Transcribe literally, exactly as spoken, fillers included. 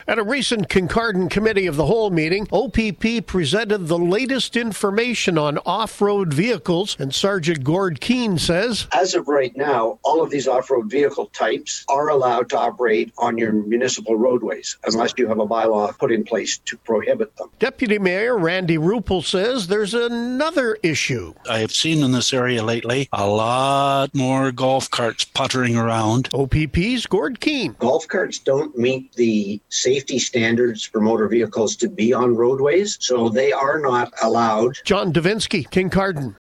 At a recent Kincardine Committee of the Whole meeting, O P P presented the latest information on off-road vehicles, and Sergeant Gord Keane says, as of right now, all of these off-road vehicle types are allowed to operate on your municipal roadways, unless you have a bylaw put in place to prohibit them. Deputy Mayor Randy Rupel says there's another issue. I have seen in this area lately a lot more golf carts puttering around. O P P's Gord Keane. Golf carts don't meet the safety standards for motor vehicles to be on roadways, so they are not allowed. John Davinsky, Kincardine.